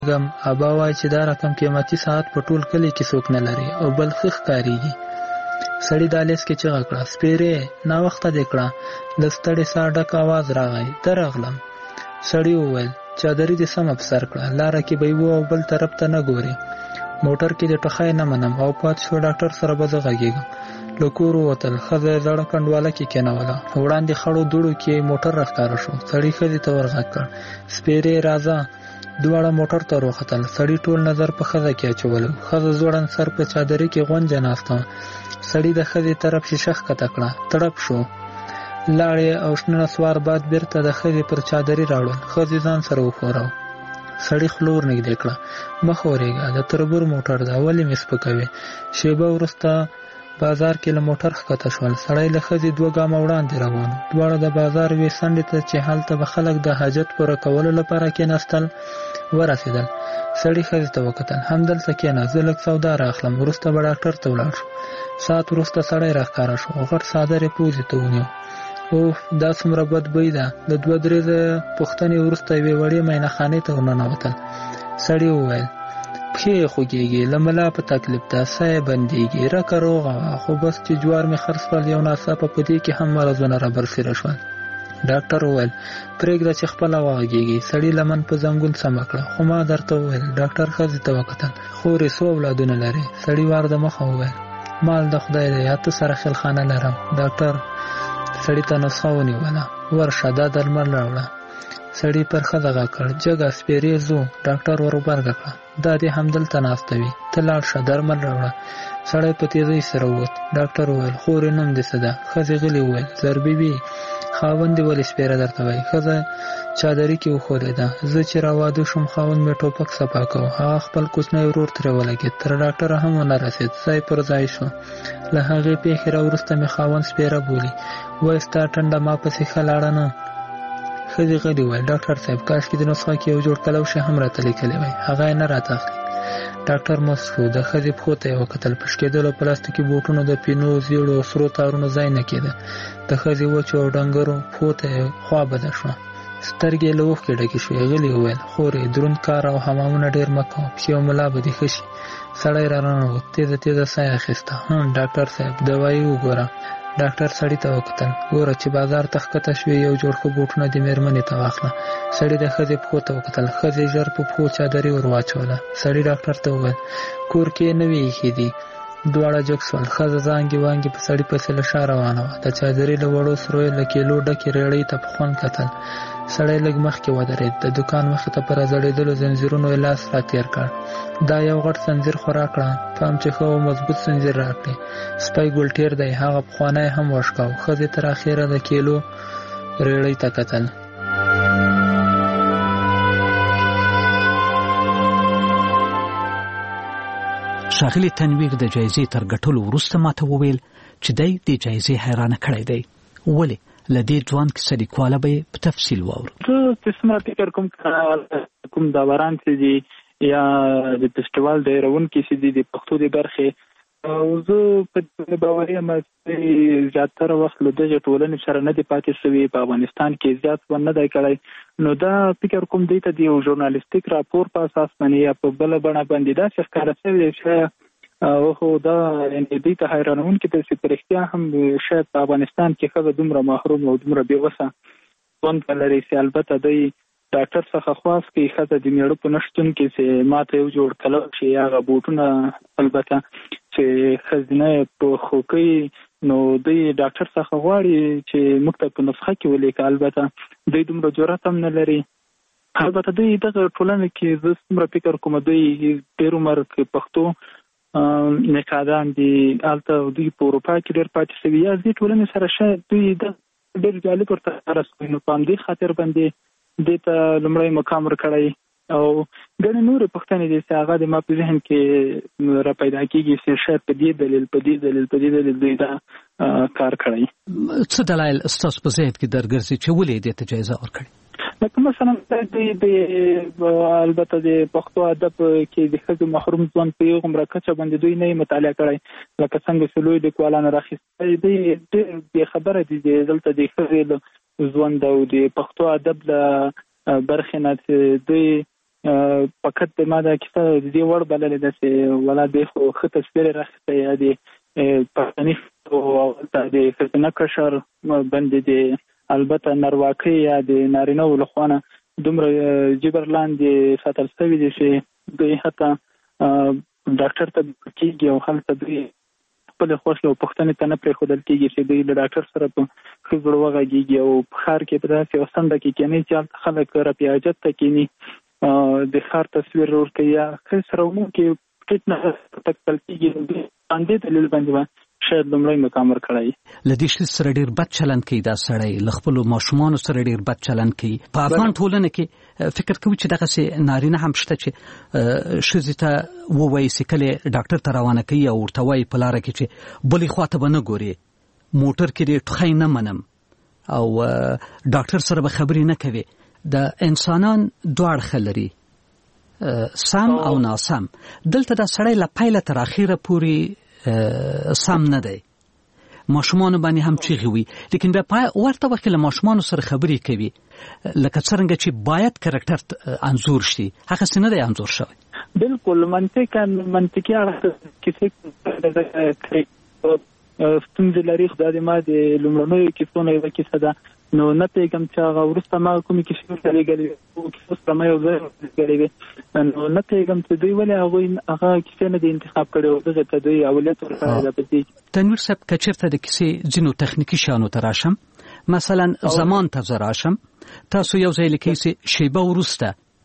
غم ابا وای چې دا رقم قیمتي ساعت په ټول کلی کې څوک نه لري او بل خخ کاریږي. سړی د لیس کې چغه کړه سپیره نا وخت دې کړه. د ستړي ساه ډک आवाज راغی درغلم. سړی وویل چادرې دې سم په سر کړه لاره کې به وو او بل طرف ته نه ګوري. موټر کې د ټخای نه منم او پات شو ډاکټر سره به غږیږم. لکور وتل خزه زړه کندواله کې کېنوله. وړاندې خړو دوړو کې موټر راښکاره شو. سړی خزه ته ورغږ کړ سپیره راځه. دواړه موټر ته وروختل. سړی ټول نظر په خزه کې اچول. خزه زوړن سر په چادرې کې غونجه ناسته. سړی د خزې طرف شیشه ښکته کړه تړپ شو. لاړې او شنه سوار باد بیرته د خزې پر چادرې راوړل. خزې ځان سره وښوراو. سړی خلور نږدې کړه مخ ورېږه د تربور موټر دا ولې مې سپکوي. شیبه وروسته بازار کې له موټر ښکته شول. سړی له خزې 2 ګامه وړاندې روان. دواړه د بازار وې څنډې ته چې هلته به خلک د حاجت پوره کولو لپاره کېناستل ورسېدل. سړی خزې ته وکتل همدلته کېنه زه لږ سودا راخلم وروسته به ډاکټر ته ولاړ شو. ساعت وروسته سړی راښکاره شو. غټ څادر یې پوزې ته ونیو. اوف دا څومره بد بوی ده. د 2-3 پوښتنې وروسته یوې وړې مینهخانې ته ورننوتل. سړي وویل پښې یې خوږېږي له ملا په تکلیف ده ساه یې بندېږي رکه روغه وه خو بس چې جوار مې خرڅ کړل یو ناڅاپه په دې کې هم مرضونه رابرسېره شول. ډاکټر وویل پرېږده چې خپله وغږېږي. سړي لمن په زنګون سمه کړه. خو ما درته وویل. ډاکټر ښځې ته وکتل. خورې څو اولادونه لري؟ سړي وار د مخه وویل مال د خدای دی اته سره خلخانه لرم. ډاکټر سړي ته نسخه ونیوله. ورشه دا درمل راوړه. سړي پر ښځه غږ کړ جګه سپېرې ځو. ډاکټر ور وبرګه کړه دا دې همدلته ناسته وي ته لاړ شه درمل راوړه. سړی په تېزۍ سره ووت. ډاکټر وویل خورې نوم دې څه ده؟ ښځې غلې وویل زربي بي. خاوند دې ولې سپېره درته وایي؟ ښځه چادرې کې وښودېده. زه چې راواده شوم خاوند مې ټوپک صفا کوه. هغه خپل کوچنی ورور ترې ولګېد. تر ډاکټره هم ونه رسېد. ځای پر ځای شو. له هغې پېښې راوروسته مې خاوند سپېره بولي. وایي ستا ټنډه ما پسې ښه لاړه نه. ښځې غلې وویل ډاکټر صاحب کاشکې د نسخه کې یو جوړ کلوشې هم راته لیکلی وای هغه یې نه راته اخلي. ډاکټر موسک شو. د ښځې پښو ته یې وکتل. په شکېدلو پلاستیکي بوټونو د پینو زیړو او سرو تارونو ځای نه کېده. د ښځې وچو او ډنګرو پښو ته یې خوا بده شوه. سترګې یې له اوښکې ډکې شوې. غلې وویل خورې دروند کار او حمامونه ډېر مه کوه پښې او ملا به دې ښه شي. سړی را ننوت. تېزه تېزه ساه یې اخیسته. ډاکټر صاحب دوایي وګوره. ډاکټر سړي ته وکتل. ګوره چې بازار ته ښکته شوې یو جوړ ښه بوټونه دې مېرمنې ته واخله. سړي د ښځې پښو ته وکتل. ښځې ژر په پښو چادرې ور واچوله. سړي ډاکټر ته وویل کور کې یې نه وي ایښي دي. دواړه جګ سول. ښځه زانګې وانګې په سړي پسې له شا روانه وه. د چادرې له وړو سرو یې له کیلو ډکې ریړۍ ته په خوند کتل. سړی لږ مخکې ودرېد. د دوکان مخې ته په راځړېدلو زنځیرونو یې لاس راتېر کړ. دا یو غټ زنځیر خو راکړه پام چې ښه او مضبوط زنځیر راکړې. سپی ګلټیر دی هغه پخوانی هم وشکاو. ښځې تر اخره د کیلو ریړۍ ته کتل. ښاغلي تنویر د جایزې تر ګټلو وروسته ماته وویل چې دی د جایزې حیرانه کړی دی. ولې؟ له دې ځوان کیسه لیکواله به یې په تفصیل واورو. زه څومره فکر کوم داوران چې دي یا د فستیوال د روونکي چې دي د پښتو د برخې او زه په باوري یم چې زیاتره وخت له دغې ټولنې سره نه دی پاتې شوي. په افغانستان کې زیات ونه دی کړی. نو دا فکر کوم دی ته د یو ژورنالیستیک راپور په اساس باندې یا په بله بڼه باندې داسې ښکاره شوی دی چې خو دا دوی ته حیرانونکي ده چې په رښتیا هم شاید په افغانستان کې ښځه دومره محروم او دومره بېوسه ژوند لري چې البته دوی ډاکټر څخه خواست کوي ښځه د مېړه په نشتون کې چې ما ته یو جوړ کلوشې یا هغه بوټونه البته چې ښځینه په خو کوي نو دوی ډاکټر څخه غواړي چې موږ ته په نسخه کې ولیکه. البته دوی دومره جرأت هم نه لري. البته دوی دغه ټولنه کې زه څومره فکر کوم دوی ډېر عمر کې پښتو نقادان دي هلته دوی په اروپا کې ډېر پاتې شوي یا دې ټولنې سره شاید دوی ډېر جالب ورته رسوي. نو په همدې خاطر باندې دې ته لومړی مقام ورکړی او ګڼې نورې پوښتنې دي چې هغه د ما په ذهن کې را پیدا کېږي چې شاید په دې دلیل دوی دا کار کړی. څه دلایل ستاسو په ذهن کې درګرځي چې ولې دې ته جایزه ورکړې؟ لکه مثلا البته د پښتو ادب کې د ښځو محروم ژوند په یو غومره کچه باندې دوی نه مطالعه کړی. لکه څنګه چې لوی لیکوالان راخیستي دوی ډېر خبره دي دلته د ښځې ژوند او د پښتو ادب له برخې نه دوی فقط ما دا کیسه دې وړ بللې ده چې ولا دې خو ښه تصویر راخسته یا دې پښتني او د فتنه کشر باندې دې البته نرواکۍ یا د نارینه ولخوانه دومره جبر لاندې ساتل شوی دي چې دوی حتی ډاکټر ته کېږي او هلته دوی خپل خوښ او پښتنې ته نه پرېښودل کېږي چې دوی له ډاکټر سره په ښه زړه وغږېږي او په ښار کې په داسې یوه څنډه کې کېني چې هلته خلک رفع حاجت ته کېني د ښار تصویر ورکوي یا ښه سره ومونکې ټیټ نه تکتل کېږي باندې دلیل باندې شاید لومړی مقام ورکړی. له دې شي سره ډېر بد چلند کوي دا سړی، له خپلو ماشومانو سره ډېر بد چلند کوي. په افغان ټولنه کې فکر کوي چې دغسې نارینه هم شته چې ښځې ته ووایي چې کله ډاکټر ته روانه کوي او ورته وایي په لاره کې چې بلې خوا ته به نه ګورې، موټر کې دې ټوخی نه منم او ډاکټر سره به خبرې نه کوي. د انسانان دوه اړخه لري، سم او ناسم. دلته دا سړی له پیله تر اخره پورې سم نه دی، ماشومان باندې هم چیغي وي، لیکن بیا ورته وخت له ماشومان سره خبرې کوي لکه څنګه چې باید کریکټر انزور شي، هغه څه نه دی انزور شوی. بالکل منطقي اړخ کیسې ستونزې لري. خدای دې ما د لومړنیو کیسو نه یوه کیسه ده، نو نه پوهېږم چې هغه وروسته ما کومې کیسې ورته لېږلې وې، کیسو سره ما یو ځای لېږلې وې، نو نه پوهېږم چې دوی ولې هغوی هغه کیسې نه دي انتخاب کړې او دغې ته دوی اولویت ورکړی ده. په دې تنویر صاحب که چېرته د کیسې ځینو تخنیکي شیانو ته راشم، مثلا زمان ته زه راشم، تاسو یو ځای لیکئ چې شیبه وروسته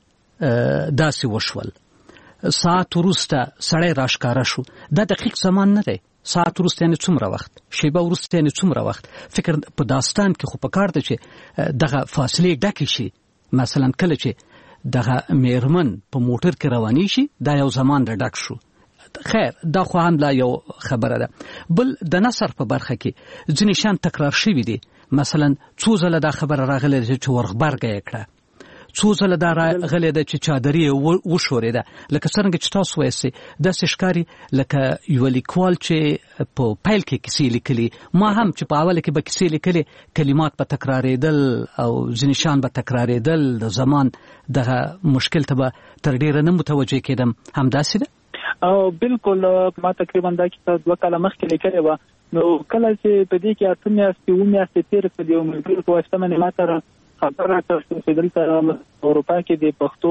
داسې وشول، ساعت وروسته سړی راښکاره شو. دا دقیق زمان نه دی، ساعت وروسته یعنې څومره وخت، شیبه وروسته یعنې څومره وخت. فکر په داستان کې خو پکار ده چې دغه فاصلې ډکې شي. مثلا کله چې دغه میرمن په موټر کې روانې شي دا یو زمان ډک شو. خیر دا خو هم لا یو خبره ده. بل د نثر په برخه کې ځینې شیان تکرار شوي دي. مثلا څو ځله دا خبره راغلې چې ورغبرګه یې کړه، څو ځله دا راغلې ده چې چادري یې وښورېده. لکه څرنګه چې تاسو وایئ داسې ښکاري لکه یوه لیکوال چې په پیل کې کیسې لیکلي، ما هم چې په اوله کې به کیسې لیکلې کلمات به تکرارېدل او ځینې شیان به تکرارېدل، د زمان دغه مشکل ته به تر ډېره نه متوجه کېدم. همداسې ده؟ بالکل ما تقریبا دا کیسه 2 کاله مخکې لیکلې وه. نو کله چې په دې کې 8 میاشتې 7 میاشتې تېرې کړې یو ملګري په واسطه باندې ما ته خبر راکړ چې دلته اروپا کې د پښتو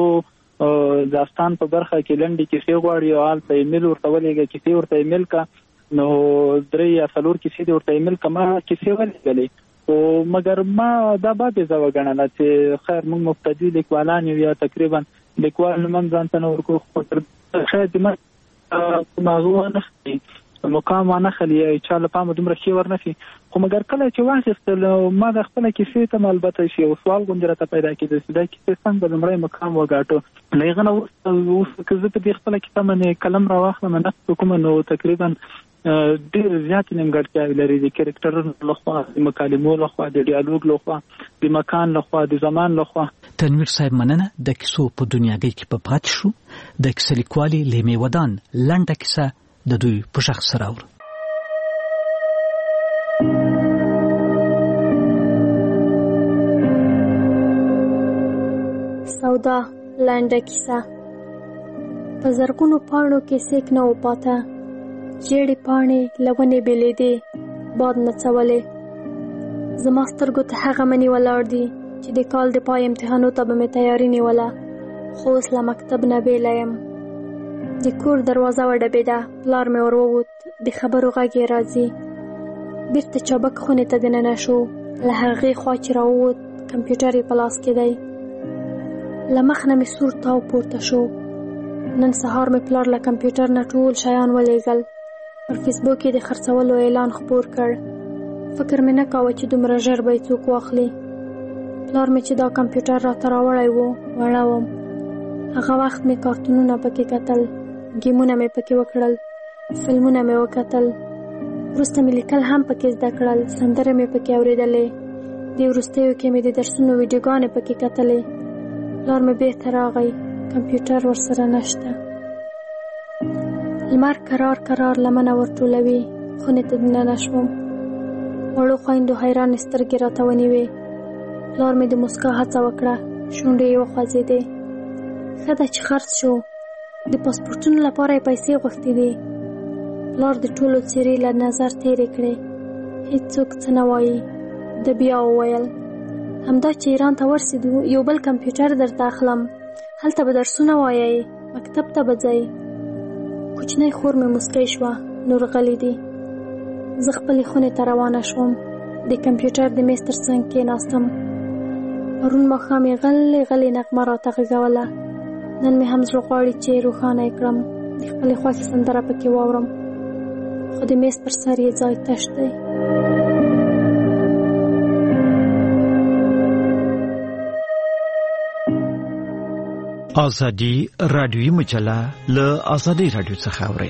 داستان په برخه کې لنډې کیسې غواړي او هلته ایمیل ورته ولېږه، کیسې ورته ایمیل کا. نو 3 یا 4 کیسې دې ورته ایمیل کا، ما کیسې ولېږلې خو مګر ما دا بابیزه وګڼله چې خیر موږ مبتدي لیکوالان یو یا تقریبا لیکوال نوم هم ځان ته نه ورکړو، خو شاید ما موضوع ونخلي مقام ونخلي یا چا له پامه دومره ښې ورنشي. خو مګر کله چې واخیستل ما د خپله کیسې ته البته چې یو سوال غوندې راته پیدا کېده چې دا کیسې څنګه لومړی مقام وګاټو. له هغه نه وروسته که زه په دې خپله کیسه باندې قلم راواخلم نقد وکړم نو تقریبا ډېر زیاتې نیمګړتیاوې لري، د کرکټرونو لخوا، د مکالمو لخوا، د ډیالوګ لخوا، د مکان لخوا، د زمان لخوا. تنویر صاحب مننه. د کیسو په دنیاګۍ کې په پاتې شو. د کیسه لیکوالې لیمې ودان لنډه کیسه د دوی په شخص سره اورو. سودا لنډه کیسه. په زرګونو پاڼو کې سیک نه و پاته، جېړې پاڼې لونې بېلېدې، باد نڅولې. زما سترګو ته هغه منې ولاړ دي چې د کال د پای امتحانو ته به مې تیاري نیوله، خو اوس له مکتب نه بېله یم. د کور دروازه وډبېده، پلار مې ور ووت، د خبرو غږ یې راځي. بېرته چابک خونې ته دننه شو، له هغې خوا چې راووت کمپیوټر یې په لاس کې دی. له مخ نه مې سور تاو پورته شو. نن سهار مې پلار له کمپیوټر نه ټول شیان ولېږل، پر فیسبوک یې د خرڅولو اعلان خپور کړ. فکر مې نه کاوه چې دومره ژر به یې څوک واخلي. پلار مې چې دا کمپیوټر راته راوړی و وړه وم. هغه وخت مې کارتونونه پکې کتل، ګیمونه مې پکې وکړل، فلمونه مې وکتل، وروسته مې لیکل هم پکې زده کړل، سندرې مې پکې اورېدلې، د وروستیو کې مې د درسونو ویډیوګانې پکې کتلې. پلار مې بېرته راغی، کمپیوټر ورسره نشته. لمر کرار کرار لمنه ورټولوي، خونې ته دننه شوم. وړو خویندو حیرانې سترګې راته ونیوې. پلار مې د مسکا هڅه وکړه، شونډې یې وخوځېدې. ښه ده چې خرڅ شو. د پاسپورټونو لپاره یې پیسې غوښتې وې. پلار د ټولو څېرې له نظر تېرې کړې. هېڅوک څه نه وایي. ده بیا وویل همدا چې ایران ته ورسېدو یو بل کمپیوټر درته اخلم. هلته به درسونه وایئ، مکتب ته به ځئ. کوچنۍ خور مې موسکی شوه. نور غلی دي. زه خپلې خونې ته روانه شوم. د کمپیوټر د میز تر څنګ کېناستم. پرون ماښام یې غلې غلې نغمه راته غږوله. نن مې هم زړه غواړي چې روښانه یې کړم، د خپلې خوښې سندره پکې واورم، خو د میز پر سر یې ځای تش دی. ازادي رادیوي مجله له ازادي رادیو څخه اوري.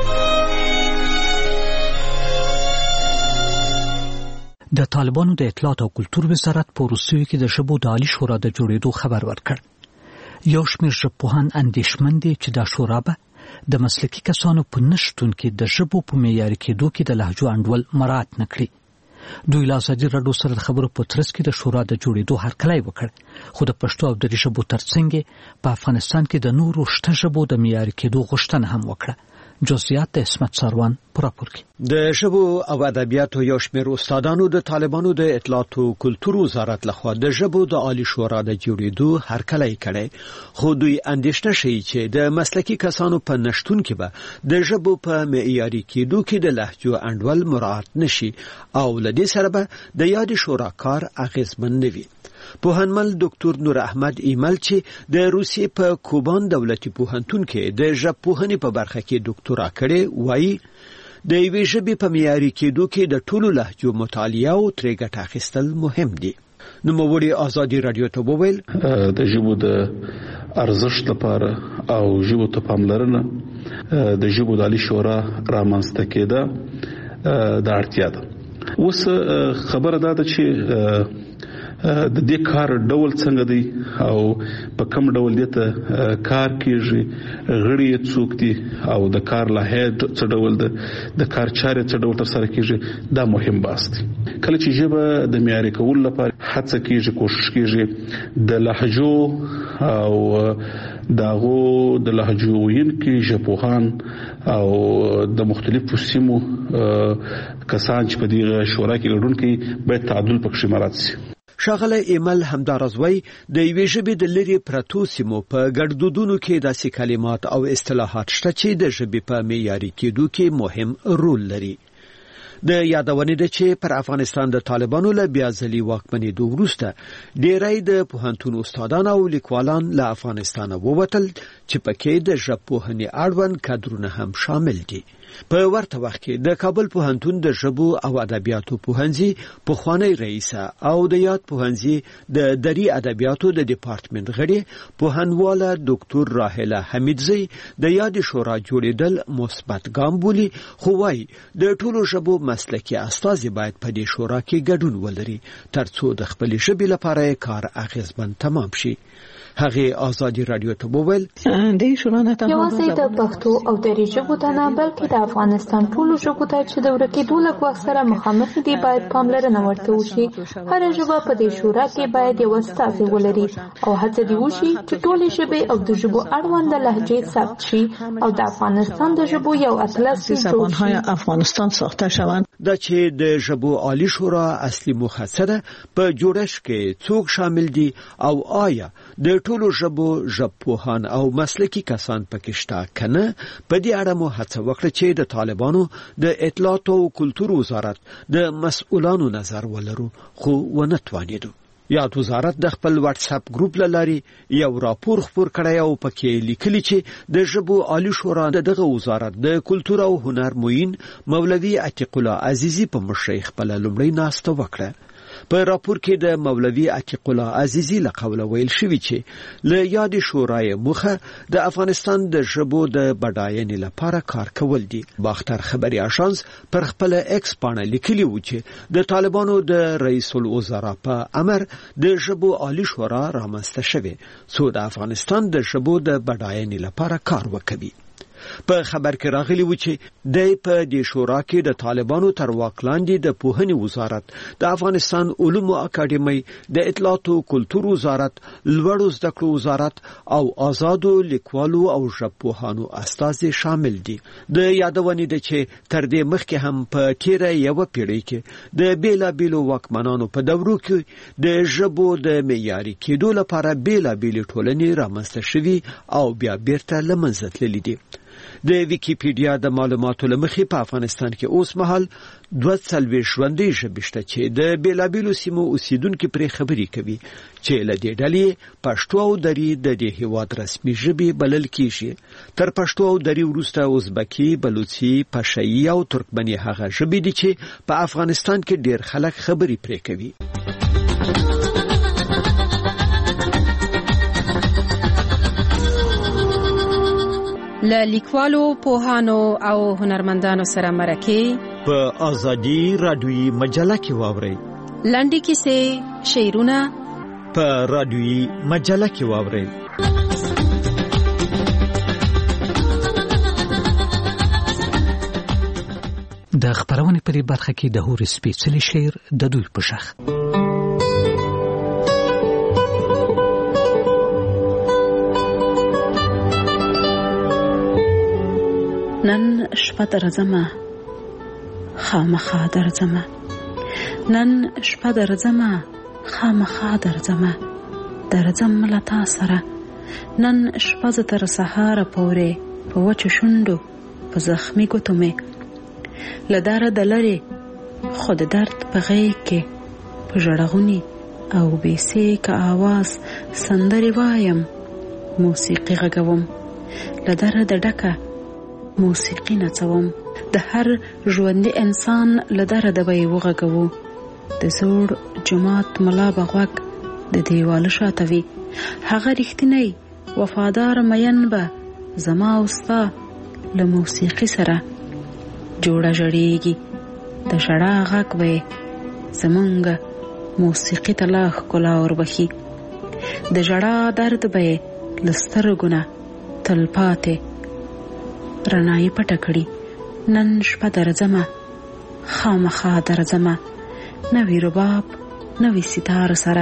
د طالبانو د اطلاعات او کلتور وزارت په روسیې کې د ژبو د عالی شورا د جوړېدو خبر ورکړ. یو شمېر ژبپوهان اندېښمن دي چې دا شورا به د مسلکي کسانو په نشتون کې د ژبو په معیاري کېدو کې د لهجو انډول مراعات نه کړي. دوی له ازادي راډیو سره د خبرو په ترڅ کې د شورا د جوړېدو هرکلی وکړ، خو د پښتو او دري ژبو ترڅنګ په افغانستان کې د نورو شته ژبو د معیاري کېدو غوښتنه هم وکړه. جزئیات د اسمت ساروان په راپور کې. د ژبو او ادبیاتو یو شمېر استادانو د طالبانو د اطلاعات او کلتور وزارت لخوا د ژبو د عالی شورا د جوړېدو هرکلی کړي، خو دوی اندېښنه شي چې د مسلکي کسانو په نشتون کې به د ژبو په معیاري کېدو کې د لهجو انډول مراعات نشي او لدې سره به د یاد شورا کار اغیزمن نه وي. پوهنمل ډاکټر نور احمد ایمل چې د روسیې په کوبان دولتي پوهنتون کې د ژبپوهنې په برخه کې ډاکټورا کړې وایي د یوې ژبې په معیاري کېدو کې د ټولو لهجو مطالعه او ترې ګټه اخیستل مهم دي. نوموړي ازادي رادیو ته وویل د ژبو د ارزښت لپاره او ژبو ته پاملرنه د ژبو د عالی شورا رامنځته کېده د اړتیا ده. اوس خبره ده چې د دې کار ډول څنګه دی او په کوم ډول دې ته کار کیږي، غړي څوک دي او د کار لایحه څه ډول ده، د کار چارې څه ډول تر سره کیږي، دا مهم بحث دی. کله چې ژبه د معیاري کولو لپاره هڅه کیږي، کوشش کیږي د لهجو او داغو د لهجو وینکي ژبپوهان او د مختلفو سیمو کسان چې په دې شورا کې ګډون کوي باید تعادل پکې مراعات شي. ښاغلی ایمل همداراز وایي د یوې ژبې د لرې پرتو سیمو په ګړدودونو کې داسې کلمات او اصطلاحات شته چې د ژبې په معیاري کېدو کې مهم رول لري. د یادونې ده چې پر افغانستان د طالبانو له بیا ځلي واکمنېدو وروسته ډېری د پوهنتون استادان او لیکوالان له افغانستانه ووتل چې پکې د ژبپوهنې اړوند کادرونه هم شامل دي. په ورته وخت کې د کابل پوهنتون د ژبو او ادبیاتو پوهنځي پخوانی رئیسه او د یاد پوهنځي د دري ادبیاتو د ډپارټمنټ غړي پوهنواله ډاکټر راهله حمیدزی د یاد شورا جوړېدل مثبت ګام بولي، خو وايي د ټولو ژبو مسلکي استازي باید په دې شورا کې ګډون ولري ترڅو د خپل ژبې لپاره کار اغیزمن تمام شي. هغه ازادي رادیو ته وویل د شورا نه ته یوازې د پښتو او دري ژبو ته نه بلکې د افغانستان ټولو ژبو ته چې د ورکېدو له ګواښ سره مخامخ دي باید پاملرنه ورته وشي. هره ژبه په دې شورا کې باید یو استازی ولري او هڅه دې وشي چې ټولې ژبې او د ژبو اړوند لهجې ثبت شي او د افغانستان د ژبو یو اطلس جوړ شي. افغانستان ساخته شوند دا چې د ژبو عالی شورا اصلي موخه څه ده، په جوړښت کې څوک شامل دي او آیا د ټولو ژبو ژبپوهان او مسلکي کسان پکې شته کنه. په دې اړه مو هڅه وکړه چې د طالبانو د اطلاعات او کلتور وزارت د مسؤلانو نظر ولرو، خو ونه توانېدو. یاد وزارت د خپل واتس اپ ګروپ لاري یو راپور خپور کړی او پکې لیکلي چې د ژبو عالی شورا دغه وزارت د کلتور او هنر موین مولوي عتیق الله عزیزی په مشرۍ خپل لومړی ناسته وکړه. په راپور کې د مولوي عتیق الله عزیزی له قوله ویل شوی چې له یاد شورای موخه د افغانستان د ژبو د بډاینې لپاره کار کول دي. باختر خبري آژانس پر خپل ایکس باندې لیکلی و چې د طالبانو د رئیس الوزرا په امر د ژبو عالی شورا رامنځته شوه څو د افغانستان د ژبو د بډاینې لپاره کار وکړي. په خبر کې راغلی و چې د په د شورا کې د طالبانو تر واک لاندې د پوهنې وزارت، د افغانستان علومو اکاډمي، د اطلاعات او کلتور وزارت، لوړو زده کړو وزارت او آزادو لیکوالو او ژبپوهانو استازي شامل دي. د یادونې ده چې تر دې مخکې هم په تیره یوه پیړۍ کې د بیلابیلو واکمنانو په دورو کې د ژبو د معیاري کېدو لپاره بیلابیلې ټولنې رامنځته شوي او بیا بیرته له منځه تللي دي. د ویکیپیډیا د معلوماتو لمخې په افغانستان کې اوس مهال 240 ژوندۍ ژبې شته چې د بیلابیلو سیمو اوسیدونکو پرې خبرې کوي چې له دې ډلې پښتو او دري د دې هیواد رسمي ژبې بلل کیږي. تر پښتو او دري وروسته ازبکي، بلوچي، پشايي او ترکمني هغه ژبې دي چې په افغانستان کې ډېر خلک خبرې پرې کوي. له لیکوالو، پوهانو او هنرمندانو سره مرکه په ازادي رادیویي مجله کې واورئ. لنډې کیسې، شعرونه په رادیویي مجله کې واورئ. د خبرونې په برخه کې د هوري سپیڅلي شعر د دوی په شخ. نن شپه درځمه خامخا درځمه، نن شپه درځمه خامخا درځمه، درځم له تا سره. نن شپه ز تر سهاره پورې په وچو شونډو په زخمي ګوتو مې له درده لرې خو د درد په غېږ کې په ژړغوني او بېسېکه آواز سندرې وایم، موسیقي غږوم، له درده ډکه موسیقي نڅوم. د هر ژوندي انسان له درده به یې وغږوو. د زوړ جماعت ملا به غوږ د دیواله شاته وي. هغه رښتینی وفادار مین به زما او ستا له موسیقي سره جوړه ژړېږي. د ژړا غږ به یې زمونږ موسیقي ته لا ښکلا وربښي. د ژړا درد به یې له سترګو نه تلپاتې رڼایي پټه کړي. نن شپه درځمه خامخا درځمه، نوی رباب نوی ستار سره.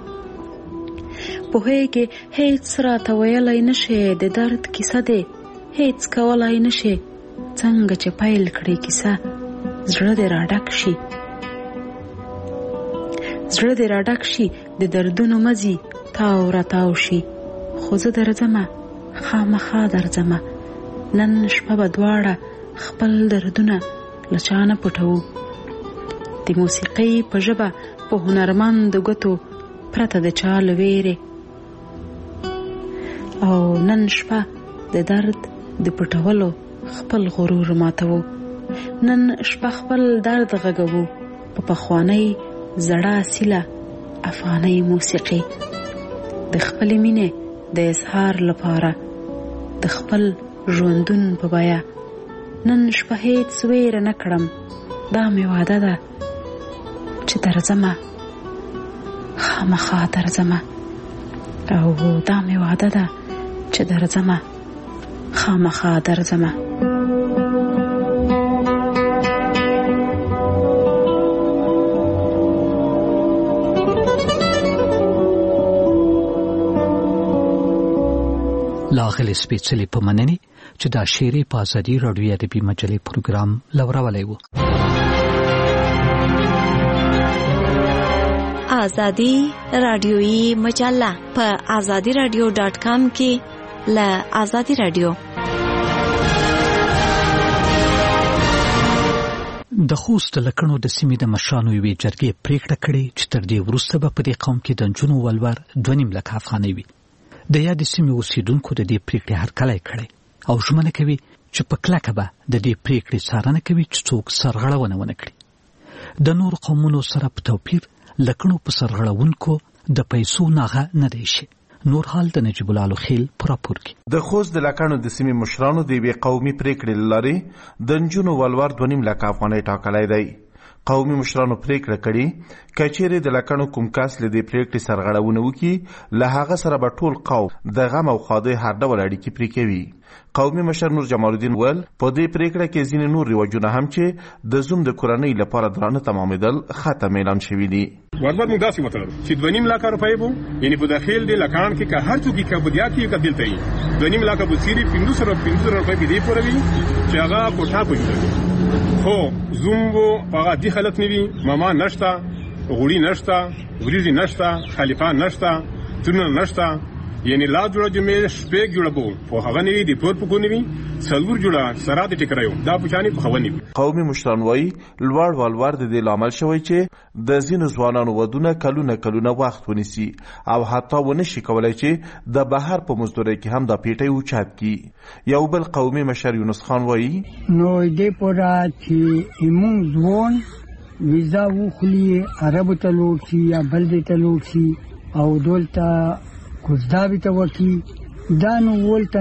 پوهېږې هیڅ راته ویلی نشې، د درد کیسه دې هیڅ کولی نشې. څنګه چې پیل کړې کیسه زړه دې راډک شي، زړه دې راډک شي، د دردونو مزي تاو راتاو شي. خو زه درځمه خامخا درځمه، نن شپه به دواړه خپل دردونه له چا نه پټوو. د موسیقۍ په ژبه په هنرمند ګوتو پرته د چا له ویرې، او نن شپه د درد د پټولو خپل غرور ماتوو. نن شپه خپل درد غږوو په پخوانۍ زړه اصیله افغانۍ موسیقي. د خپلې مینې د اظهار لپاره د خپل ژوندون په بیا. نن شپه هیڅ ویره نه کړم، دا مې وعده ده چې درځمه خامخا درځمه، او دا مې وعده ده چې درځمه خامخا درځمه. لاغل سپیڅلي په مننې چې دا شعر په ازادي رادیو ادبي مجلې پروګرام لورولی و. ازادي رادیویي مجله په azadiradio.com کې ل ازادي رادیو. د خوست لکڼو د سیمې د مشرانو یوې جرګې پریکړه کړې چې تر دې وروسته به په دې قوم کې د نجونو ولور 2.5 لک افغانۍ وي. د یادې سیمې اوسیدونکو د دې پریکړې هرکلی کړی او ژمنه کوي چې په کلکه به د دې پریکړې څارنه کوي چې څوک سرغړونه ونه کړي. د نور قومونو سره په توپیر لکڼو په سرغړونکو د پیسو ناغه نه دی شي. نور حال د نجیب الله خیل پراپور کې د خوست د لکڼو د سیمې مشرانو د یوې قومي پریکړې لاري د نجونو ولور 2.5 لک افغانۍ ټاکلی دی. قومي مشرانو پریکړه کړې کچېرې د لکڼو کوم کس له دې پریکړې سرغړونه وکړي له هغه سره به ټول قوم د غم او ښادۍ هر ډول اړیکې پرې کوي. قومي مشر نور جمال الدین ویل په دې پریکړه کې ځینې نور رواجونه هم چې د زوم د کورنۍ لپاره درانه تمامېدل ختم اعلان شوي دي. وربد موږ داسې وتړل چې 2.5 لک روپۍ بو یعنی په داخل د لکان کې که هر څوک کې کبدیا کې کدل ته 2.5 لک بو سری 500 روپۍ په دې پورې چې هغه کوټه کوي. خو زوم وو هغه دي خلک نیوي ماما نشتا غوړي نشتا وریجی نشتا خلیفہ نشتا تونه نشتا یعنی لا جوړه جمع شپږ جوړه بو په هغه نیوي د پور په کو نیوي څلور جوړه سره د ټکرایو دا پوښانی په خونی. قومي مشران وایي لوړ والوار د دې لامل شوی چې د زینو ځوانانو ودونه کلونه وخت ونیسي او حتی ونشي کولای چې د بهر په مزدوري کې هم د پیټي اوچات کی. یو بل قومي مشر یونس خان وایي نو دې پورا چې ایمون ځوان ویزا وخلی عربو ته لوټي یا بلدې ته لوټي او دولته کوزداوی ته وکی دا نو ولته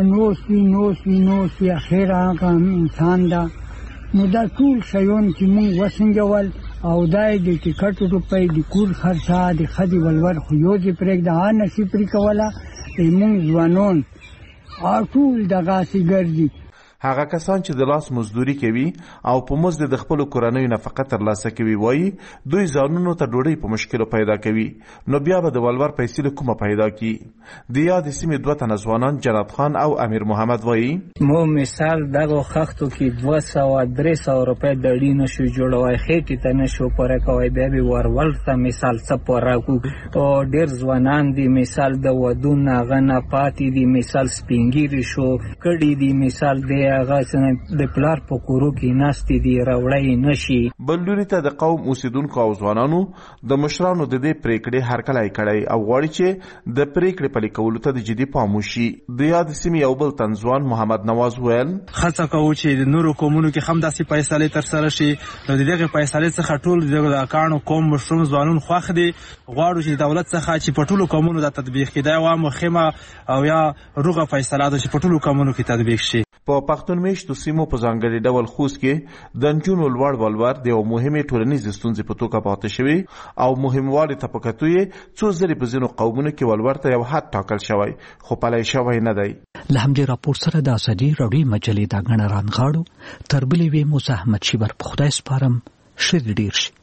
نوسوي اخیر هغه انسان دا نو دا ټول شیون چې مونږ وسنجول او دای د ټیکټ روپۍ د کور خرچه د خدي ولور خو یو چې پرېږده نشي پرې کوله مونږ ځوانان ټول دغه سي ګرځي. هغه کسان چې د لاس مزدوري کوي او په مزد د خپل کورنۍ نفقه ترلاسه کوي وایي دوی ځانونو ته ډوډۍ په مشکل پیدا کوي نو بیا به د ولور پیسې له کومه پیدا کی. د یاد سیمې دوه تنه ځوانان جنات خان او امیر محمد وایي مو مثال دغه خښتو کې 200-300 روپۍ د ډی نشو جوړوي خېټې ته نشو پوره کوي بیا به ورول ته مثال څه پوره کو او ډېر ځوانان دي مثال د ودونه غنه پاتې دي مثال سپینګيري شو کړي دي مثال د هغه د پلار په کورو کې ناستې دي راوړی نشي. بل لوري ته د قوم اوسیدونکو او ځوانانو د مشرانو د دې پریکړې هرکلی کړی او غواړي چې د پریکړې پلي کولو ته د جدي پام وشي. د یاد سیمې یو بل تنځوان محمد نواز ویل خڅه کوو چې د نورو قومونو کې هم داسې فیصلې ترسره شي نو دغه فیصلې څخه ټول د کانو قوم مشرون ځوانون خوښ دي غواړو چې دولت څخه چې په ټولو قومونو د تطبیق کېدای و مخمه او یا روغه فیصله ده چې په ټولو قومونو کې تطبیق شي. په پښتون میشتو سیمو په ځانګړي ډول خوست کې د نجونو لوړ ولور د یو مهمې ټولنیزې ستونزې په توګه پاتې شوی او مهموالي ته په کتو یې څو ځلې په ځینو قومونو کې ولور ته یو حد ټاکل شوی خو پلی شوی نه دی. له همدې راپور سره د ازادي راډیو مجلې دا غڼه رانغاړو تر بلې وې موسی احمد شیبر په خدای سپارم شر ډیر شي.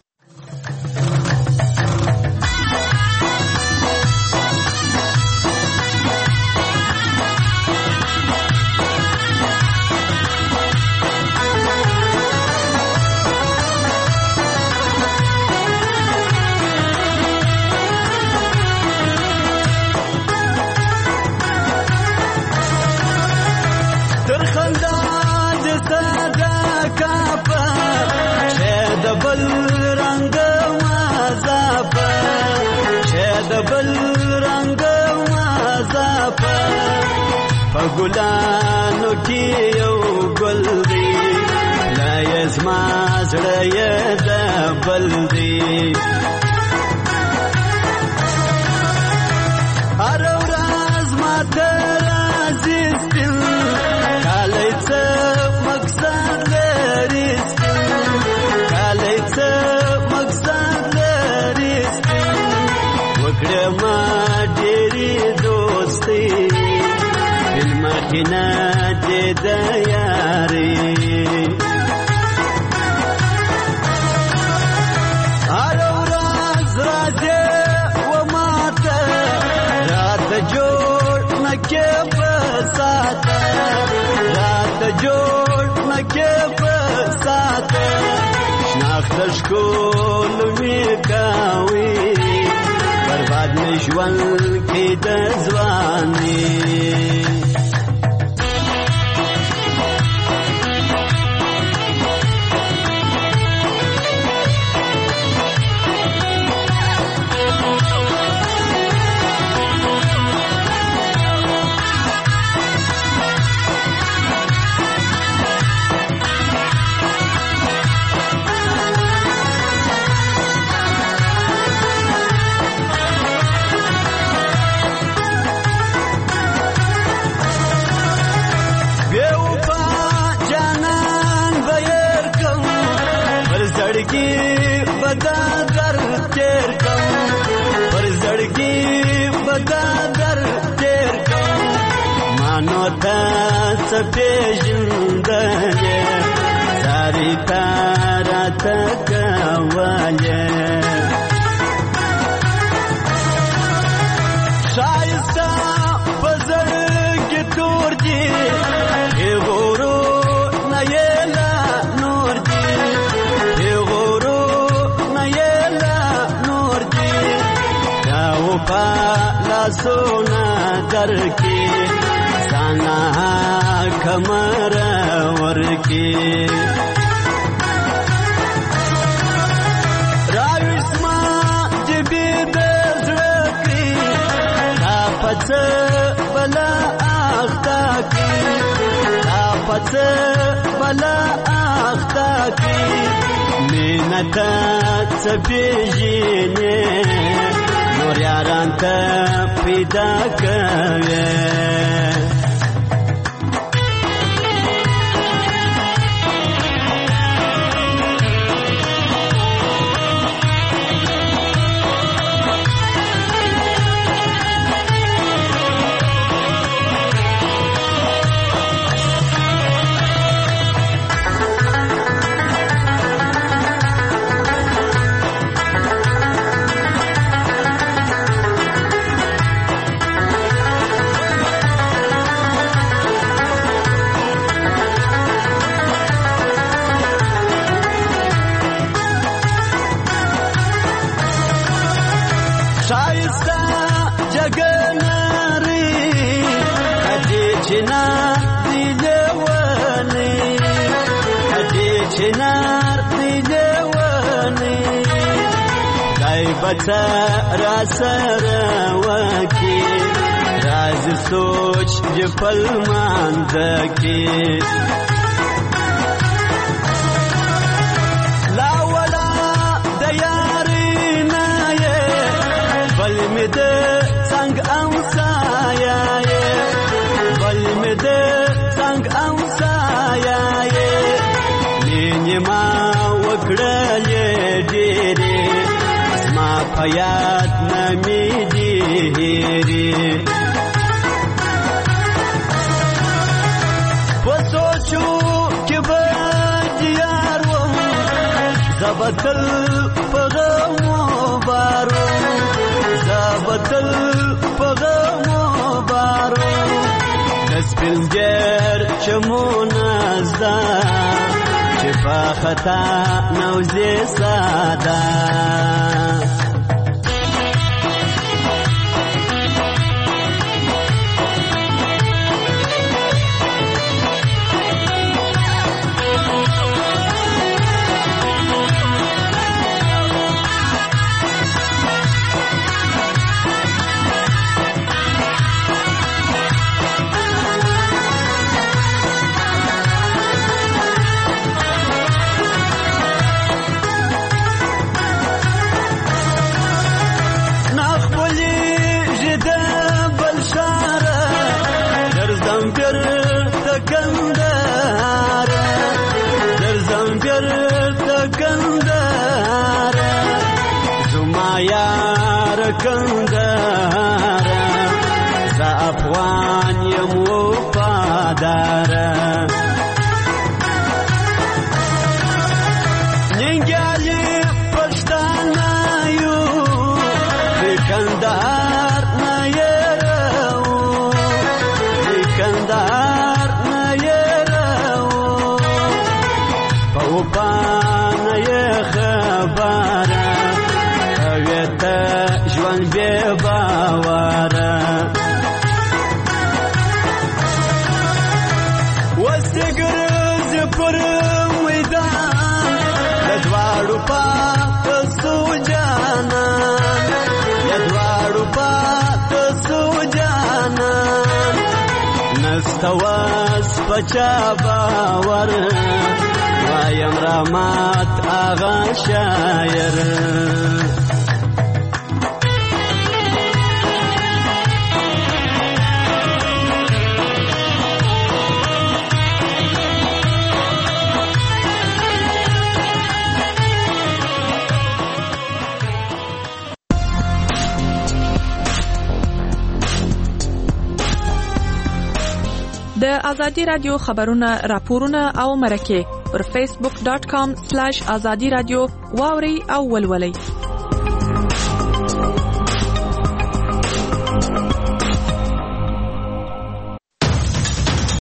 ګلانو کې یو ګل دی لا یزما زړه یې د بل دی هر ورځ ماته راځي سپین کالی څه مقصد لري سپین کالی څه مقصد لري سپین وکړه ما ډېرې دوستي مخینه د یاري هر ورځ راځي و ماته راته جوړ نکې په ساته راته جوړ نکې په ساته شناخته ښکول مې کوي برباد مې ژوند کې د ځواني. پیژندلې زاري تارات کولې شایسته پزړ کې تور دي غورو نه یلا نور دي غورو نه یلا نور دي دا و پالا سونا درکې سانا کمر ورکې راوسما جبې د زړه کې دا پڅ بلا اختا کې دا پڅ بلا اختا کې مینت څپېژنې نور یاران ته پیدا کوي را سره وکی راز سوچ جپل ماندکی لا ولا دیاری نایه بل می د څنګ امسایه بل می د څنګ امسایه نیما وکړلې ډېرې حیات نمی دیری پسوچو که بدیارو زبطل پغمو بارو زبطل پغمو بارو دسپلگر چمون ازدا چپا خطا نوزی سادا کندهارا زه افغان یم وفادارا ننګیالي پښتانه یو د کندهار نه یو د کندهار نه یو په وپانه یې خبره اویته ژوند بې باوره اوس دې ګرځې پر میدان د دواړو پاته سو جانان د دواړو پاته سو جانان نسته واس په چا باور وایم رحمت آغا شاعر د ازادي رادیو خبرونه راپورونه او مرکه پر facebook.com/azadi radio واوري او ولولي.